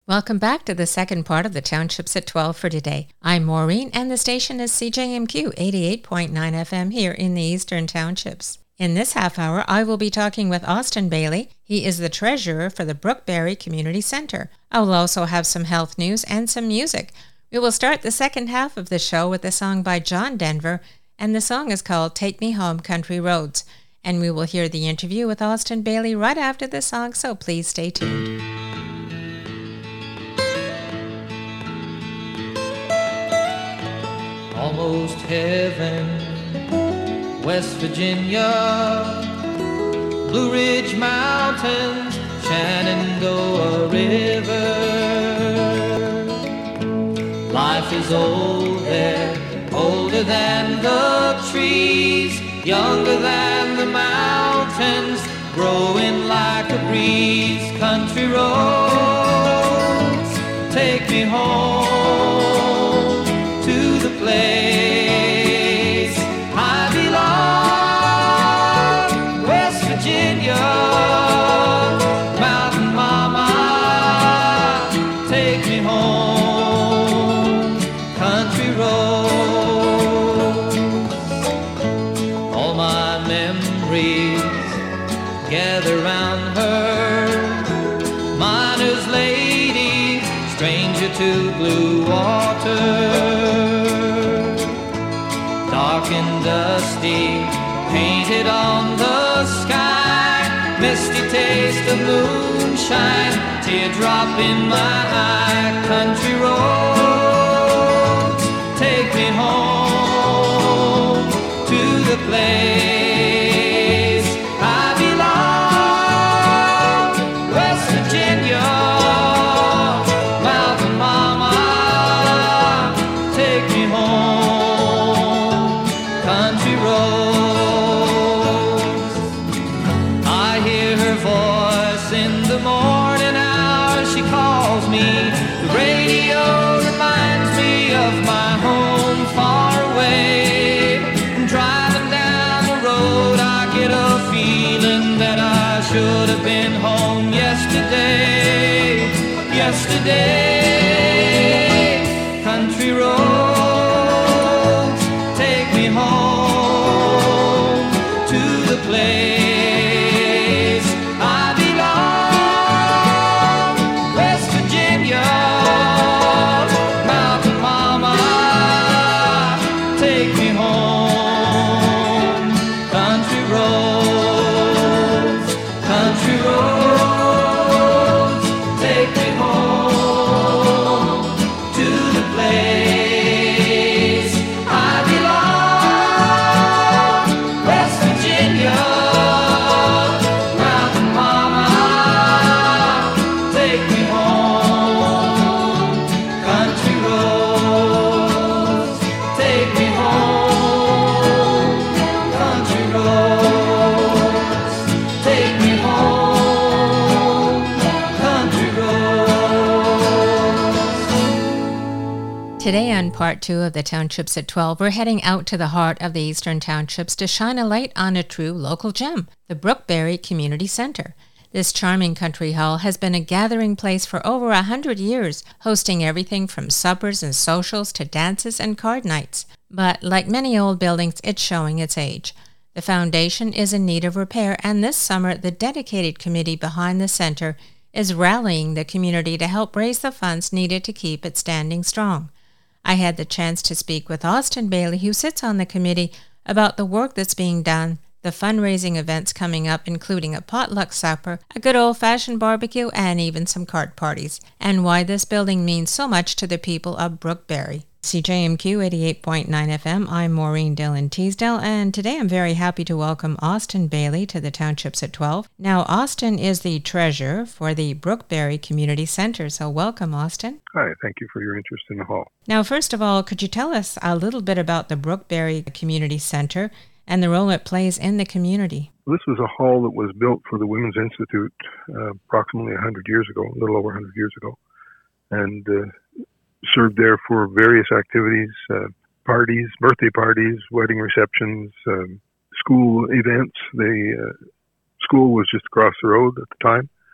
Welcome back to the second part of the Townships at 12 for today. I'm Maureen, and the station is CJMQ 88.9 FM here in the Eastern Townships. In this half hour, I will be talking with Austin Bailey. He is the treasurer for the Brookberry Community Center. I will also have some health news and some music. We will start the second half of the show with a song by John Denver, and the song is called Take Me Home, Country Roads. And we will hear the interview with Austin Bailey right after the song, so please stay tuned. Almost heaven, West Virginia, Blue Ridge Mountains, Shenandoah River. Life is old there, older than the trees, younger than the mountains, growing like a breeze. Country roads, take me home to the place I belong, West Virginia, Mountain Mama, take me home, country roads. All my memories gather round her, miner's lady, stranger to blue water. Dark and dusty, painted on the sky, misty taste of moonshine, teardrop in my eye. Country roads, take me home to the place I belong, West Virginia, Mountain Mama, take me home, country roads. I hear her voice in the morning hours, she calls me. The radio reminds me of my home far away. And driving down the road, I get a feeling that I should have been home yesterday. Yesterday, country roads, take me home to the place I belong, West Virginia, Mountain Mama, take me home, country roads, take me home to the place I belong, West Virginia, Mountain Mama, take me home, country roads, take me home, country roads, take me home, country roads. Today on part 2 of the Townships at 12, we're heading out to the heart of the Eastern Townships to shine a light on a true local gem, the Brookberry Community Center. This charming country hall has been a gathering place for over 100 years, hosting everything from suppers and socials to dances and card nights. But like many old buildings, it's showing its age. The foundation is in need of repair, and this summer the dedicated committee behind the center is rallying the community to help raise the funds needed to keep it standing strong. I had the chance to speak with Austin Bailey, who sits on the committee, about the work that's being done, the fundraising events coming up, including a potluck supper, a good old-fashioned barbecue, and even some card parties, and why this building means so much to the people of Brookberry. CJMQ 88.9 FM, I'm Maureen Dillon Teasdale, and today I'm very happy to welcome Austin Bailey to the Townships at 12. Now, Austin is the treasurer for the Brookberry Community Center, so welcome, Austin. Hi, thank you for your interest in the hall. Now, first of all, could you tell us a little bit about the Brookberry Community Center and the role it plays in the community? This was a hall that was built for the Women's Institute approximately 100 years ago, a little over 100 years ago, and served there for various activities, parties, birthday parties, wedding receptions, school events. The school was just across the road at the time,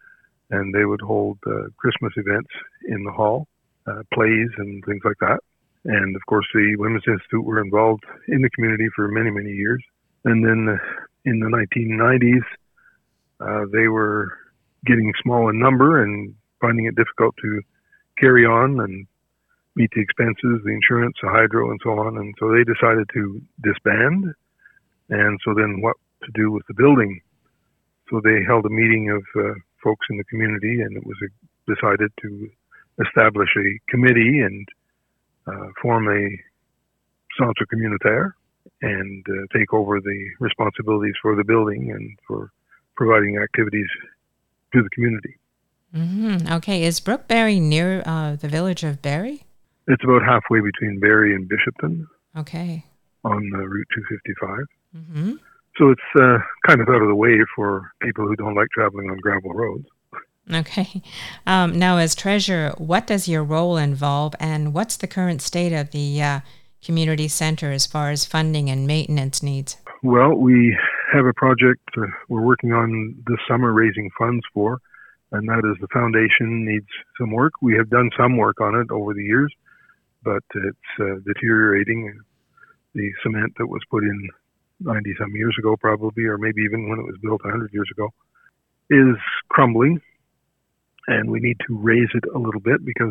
and they would hold Christmas events in the hall, plays and things like that. And of course, the Women's Institute were involved in the community for many, many years. And then in the 1990s, they were getting small in number and finding it difficult to carry on and meet the expenses, the insurance, the hydro, and so on. And so they decided to disband. And so then what to do with the building? So they held a meeting of folks in the community, and it was decided to establish a committee and form a centre communautaire and take over the responsibilities for the building and for providing activities to the community. Mm-hmm. Okay, is Brookberry near the village of Barrie? It's about halfway between Barrie and Bishopton. Okay. On Route 255. Mm-hmm. So it's kind of out of the way for people who don't like traveling on gravel roads. Okay. Now, as treasurer, what does your role involve, and what's the current state of the community center as far as funding and maintenance needs? Well, we have a project we're working on this summer raising funds for, and that is the foundation needs some work. We have done some work on it over the years, but it's deteriorating. The cement that was put in 90-some years ago probably, or maybe even when it was built 100 years ago, is crumbling. And we need to raise it a little bit because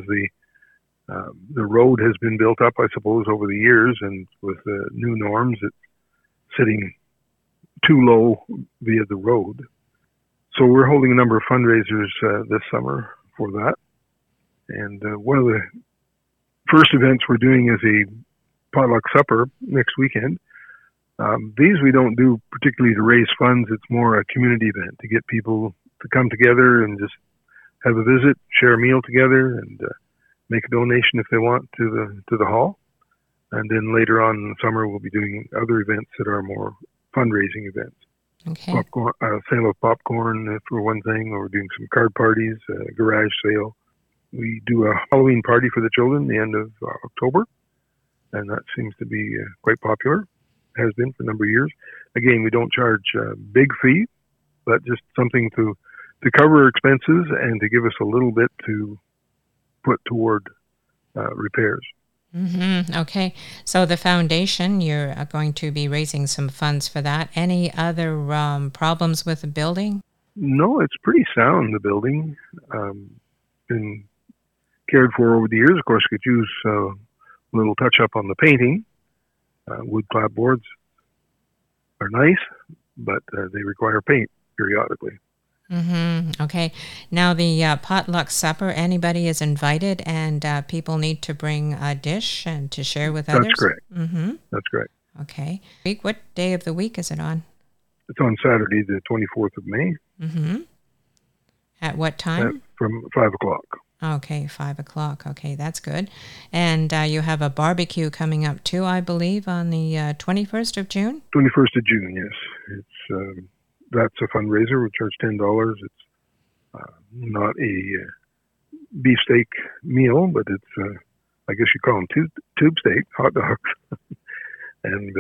the road has been built up, I suppose, over the years, and with the new norms, it's sitting too low via the road. So we're holding a number of fundraisers this summer for that. And one of the first events we're doing is a potluck supper next weekend. These we don't do particularly to raise funds. It's more a community event to get people to come together and just have a visit, share a meal together, and make a donation if they want to the hall. And then later on in the summer, we'll be doing other events that are more fundraising events. Okay. Popcorn, sale of popcorn for one thing, or we're doing some card parties, garage sale. We do a Halloween party for the children the end of October, and that seems to be quite popular. Has been for a number of years. Again, we don't charge a big fee, but just something to cover our expenses and to give us a little bit to put toward repairs. Mm-hmm. Okay. So the foundation, you're going to be raising some funds for that. Any other problems with the building? No, it's pretty sound, the building. Been cared for over the years. Of course, could use a little touch-up on the painting. Wood clapboards are nice, but they require paint periodically. Mm-hmm. Okay. Now the potluck supper, anybody is invited, and people need to bring a dish and to share with others? That's correct. Mm-hmm. That's correct. Okay. What day of the week is it on? It's on Saturday, the 24th of May. Mm-hmm. At what time? From 5 o'clock. Okay, 5 o'clock. Okay, that's good. And you have a barbecue coming up too, I believe, on the 21st of June? 21st of June, yes. It's that's a fundraiser. We charge $10. It's not a beefsteak meal, but it's, I guess you call them tube steak, hot dogs, and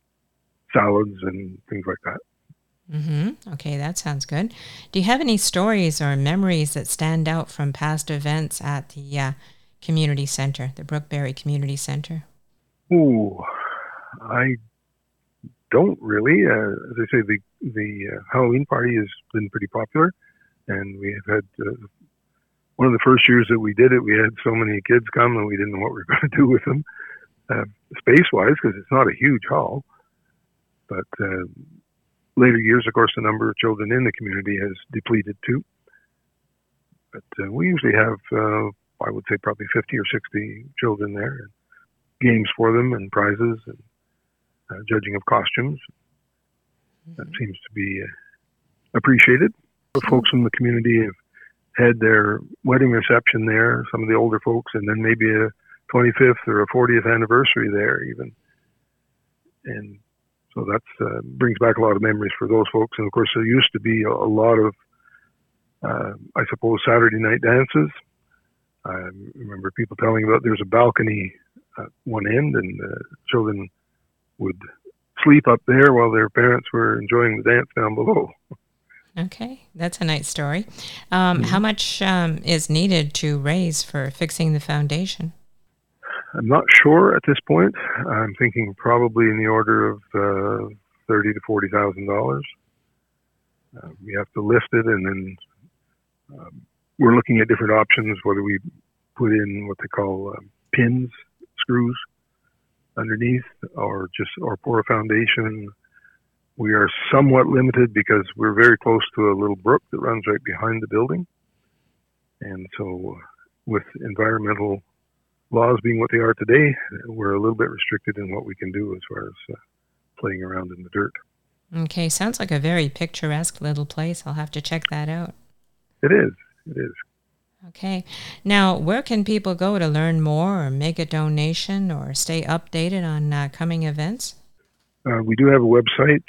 salads and things like that. Mm-hmm. Okay, that sounds good. Do you have any stories or memories that stand out from past events at the community center, the Brookberry Community Center? Oh, I don't really. As I say, the Halloween party has been pretty popular, and we have had one of the first years that we did it, we had so many kids come, and we didn't know what we were going to do with them, space-wise, because it's not a huge hall. But later years, of course, the number of children in the community has depleted too. But we usually have, I would say, probably 50 or 60 children there, and games for them and prizes and judging of costumes. That seems to be appreciated. The folks in the community have had their wedding reception there, some of the older folks, and then maybe a 25th or a 40th anniversary there even. And so that brings back a lot of memories for those folks. And of course, there used to be a lot of, I suppose, Saturday night dances. I remember people telling about there's a balcony at one end, and children would sleep up there while their parents were enjoying the dance down below. Okay, that's a nice story. How much is needed to raise for fixing the foundation? I'm not sure at this point. I'm thinking probably in the order of $30,000 to $40,000. We have to lift it, and then we're looking at different options. Whether we put in what they call pins, screws underneath, or pour a foundation. We are somewhat limited because we're very close to a little brook that runs right behind the building, and so with environmental laws being what they are today, we're a little bit restricted in what we can do as far as playing around in the dirt. Okay, sounds like a very picturesque little place. I'll have to check that out. It is. It is. Okay. Now, where can people go to learn more or make a donation or stay updated on coming events? We do have a website,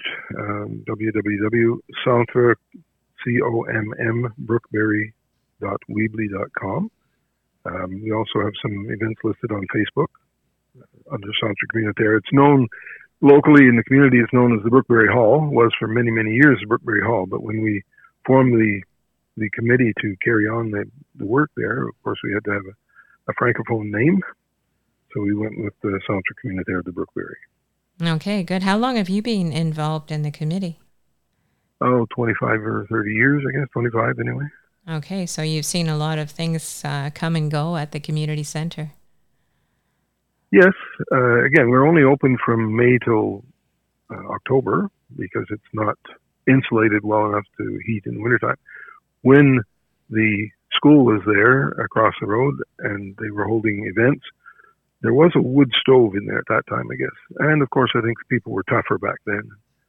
www.centre.brookberry.weebly.com. We also have some events listed on Facebook under Centre Communautaire. It's known locally in the community, it's known as the Brookberry Hall. It was for many, many years the Brookberry Hall, but when we formed the committee to carry on the work there, of course we had to have a francophone name, so we went with the Centre Communautaire de Brookberry. Okay, good. How long have you been involved in the committee? 25 or 30 years, I guess, 25 anyway. Okay, so you've seen a lot of things come and go at the community center. Yes. Again, we're only open from May till October because it's not insulated well enough to heat in the wintertime. When the school was there across the road and they were holding events, there was a wood stove in there at that time, I guess. And of course, I think people were tougher back then.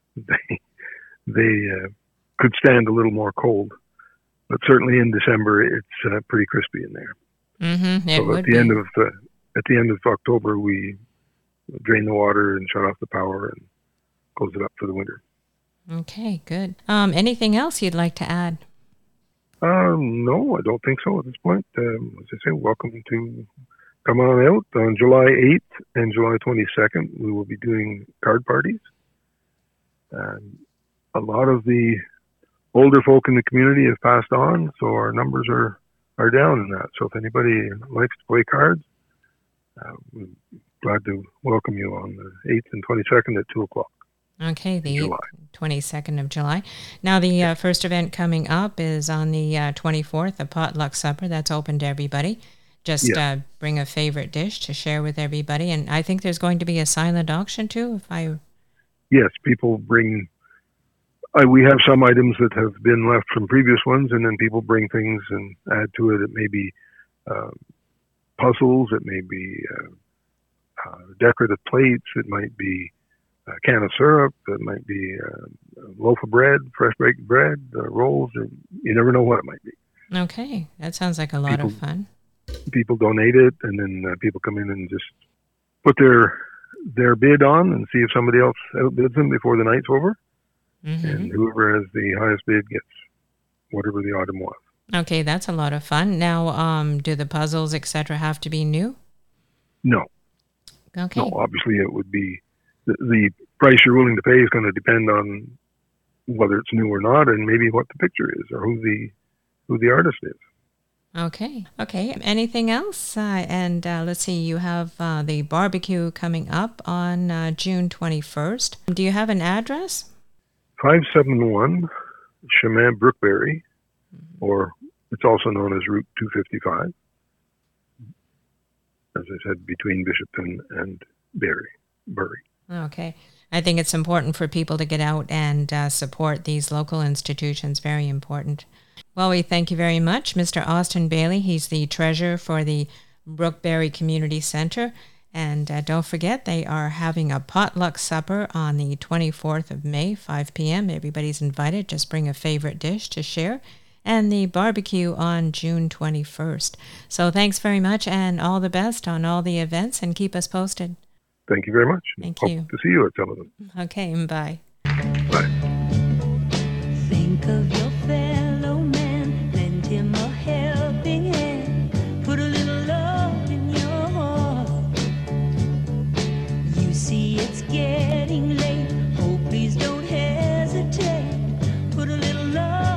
They could stand a little more cold. But certainly in December, it's pretty crispy in there. Mm-hmm. So at the end of October, we drain the water and shut off the power and close it up for the winter. Okay, good. Anything else you'd like to add? No, I don't think so at this point. As I say, welcome to come on out. On July 8th and July 22nd, we will be doing card parties. A lot of the older folk in the community have passed on, so our numbers are down in that. So if anybody likes to play cards, we're glad to welcome you on the 8th and 22nd at 2 o'clock. Okay, the 22nd of July. Now, the first event coming up is on the 24th, a potluck supper that's open to everybody. Just bring a favorite dish to share with everybody. And I think there's going to be a silent auction, too, Yes, people bring... we have some items that have been left from previous ones, and then people bring things and add to it. It may be puzzles, it may be decorative plates, it might be a can of syrup, it might be a loaf of bread, fresh baked bread, rolls, or you never know what it might be. Okay, that sounds like a lot of fun. People donate it, and then people come in and just put their bid on and see if somebody else outbids them before the night's over. Mm-hmm. And whoever has the highest bid gets whatever the item was. Okay, that's a lot of fun. Now, do the puzzles, etc., have to be new? No. Okay. No, obviously it would be the price you're willing to pay is going to depend on whether it's new or not, and maybe what the picture is or who the artist is. Okay. Anything else? And let's see, you have the barbecue coming up on June 21st. Do you have an address? 571 Chemin Brookberry, or it's also known as Route 255, as I said, between Bishopton and Bury. Okay. I think it's important for people to get out and support these local institutions. Very important. Well, we thank you very much, Mr. Austin Bailey. He's the treasurer for the Brookberry Community Center. And don't forget, they are having a potluck supper on the 24th of May, 5 p.m. Everybody's invited. Just bring a favorite dish to share. And the barbecue on June 21st. So thanks very much, and all the best on all the events, and keep us posted. Thank you very much. Thank you. Hope to see you at some of them. Okay, bye. Bye. Think of your fellow man, lend him a helping hand, put a little love in your heart. You see it's getting late, oh please don't hesitate, put a little love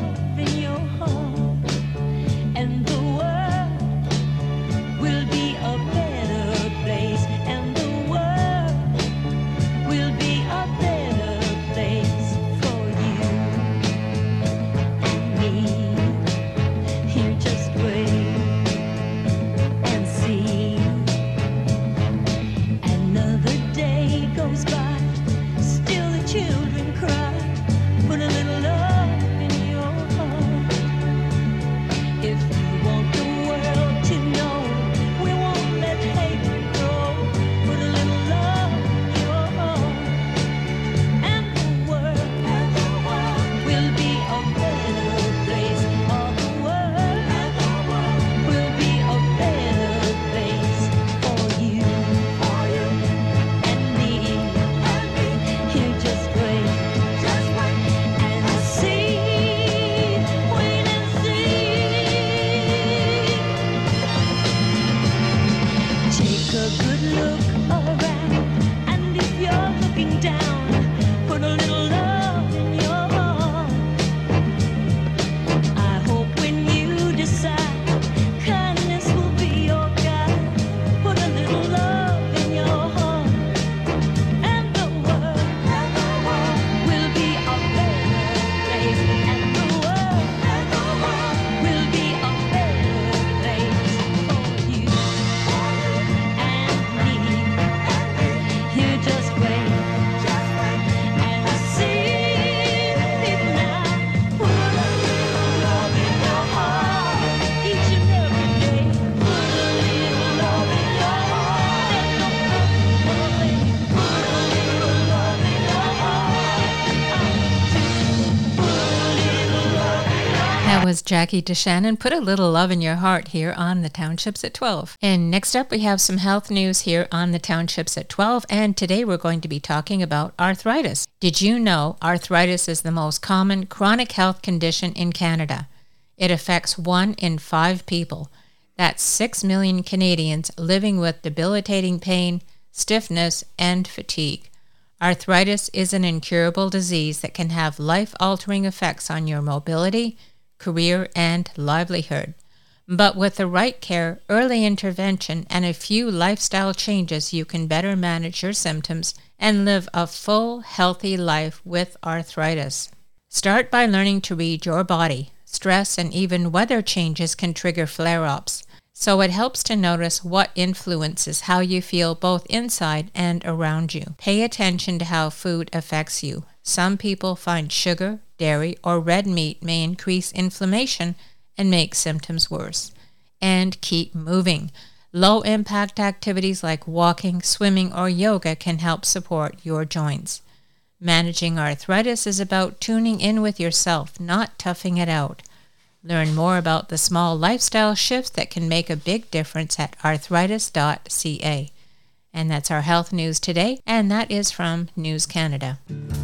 was Jackie DeShannon. Put a little love in your heart here on the Townships at 12. And next up, we have some health news here on the Townships at 12. And today we're going to be talking about arthritis. Did you know arthritis is the most common chronic health condition in Canada? It affects 1 in 5 people. That's 6 million Canadians living with debilitating pain, stiffness, and fatigue. Arthritis is an incurable disease that can have life-altering effects on your mobility, career, and livelihood. But with the right care, early intervention, and a few lifestyle changes, you can better manage your symptoms and live a full, healthy life with arthritis. Start by learning to read your body. Stress and even weather changes can trigger flare-ups, so it helps to notice what influences how you feel both inside and around you. Pay attention to how food affects you. Some people find sugar, dairy, or red meat may increase inflammation and make symptoms worse. And keep moving. Low-impact activities like walking, swimming, or yoga can help support your joints. Managing arthritis is about tuning in with yourself, not toughing it out. Learn more about the small lifestyle shifts that can make a big difference at arthritis.ca. And that's our health news today, and that is from News Canada.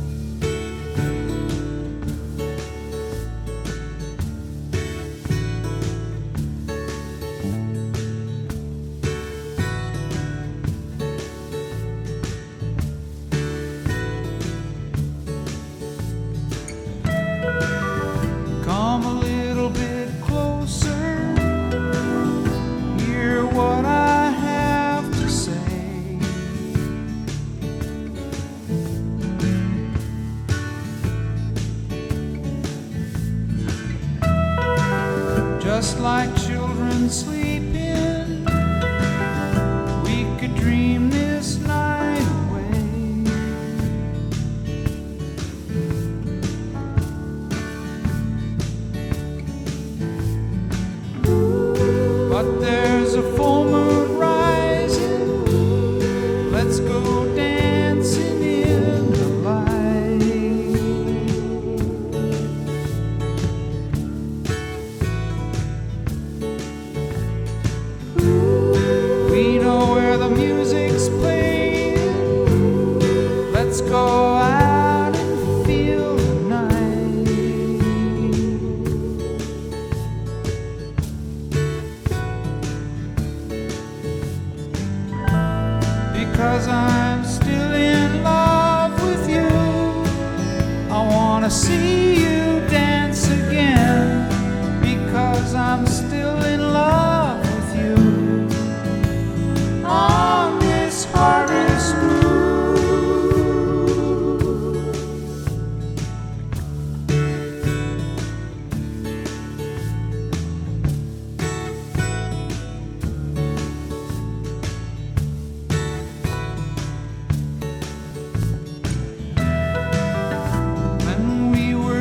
Come a little bit closer, hear what I have to say. Just like children sleeping, we could dream this night away. But there's a full moon rising, let's go dancing in the light. We know where the music's playing, let's go out and feel the night. Because I'm still in love with you, I wanna see you dance again. Because I'm still in love with you, on this harvest moon. When we were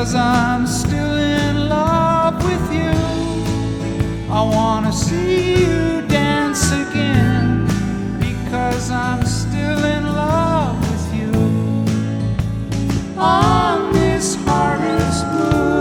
because I'm still in love with you. I wanna see you dance again because I'm still in love with you. On this harvest moon.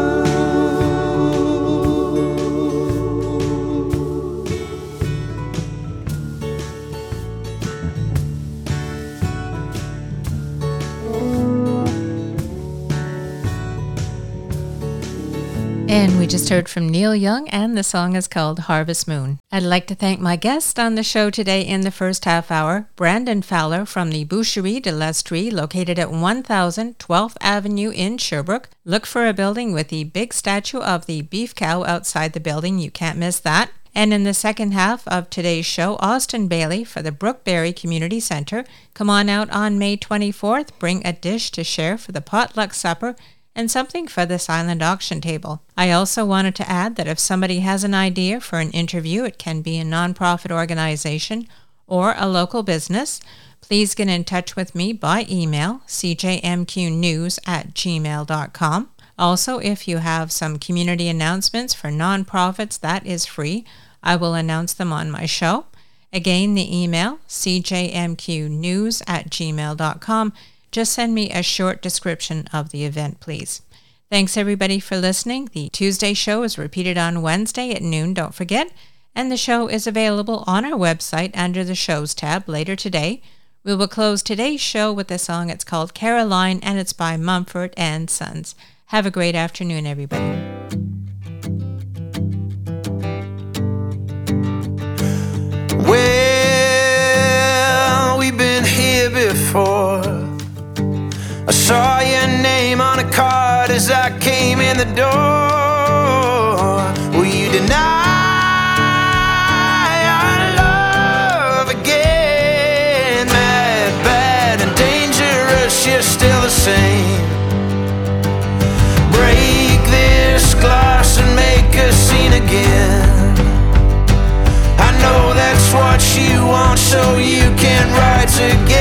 And we just heard from Neil Young, and the song is called Harvest Moon. I'd like to thank my guest on the show today in the first half hour, Brandon Fowler from the Boucherie de l'Estrie, located at 1000 12th Avenue in Sherbrooke. Look for a building with the big statue of the beef cow outside the building. You can't miss that. And in the second half of today's show, Austin Bailey for the Brookberry Community Center. Come on out on May 24th. Bring a dish to share for the potluck supper and something for the silent auction table. I also wanted to add that if somebody has an idea for an interview, it can be a nonprofit organization or a local business, please get in touch with me by email, cjmqnews@gmail.com. Also, if you have some community announcements for nonprofits, that is free. I will announce them on my show. Again, the email, cjmqnews@gmail.com. Just send me a short description of the event, please. Thanks, everybody, for listening. The Tuesday show is repeated on Wednesday at noon, don't forget. And the show is available on our website under the Shows tab later today. We will close today's show with a song. It's called Caroline, and it's by Mumford and Sons. Have a great afternoon, everybody. Well, we've been here before. I saw your name on a card as I came in the door. Will you deny our love again? Mad, bad, and dangerous, you're still the same. Break this glass and make a scene again. I know that's what you want, so you can ride together.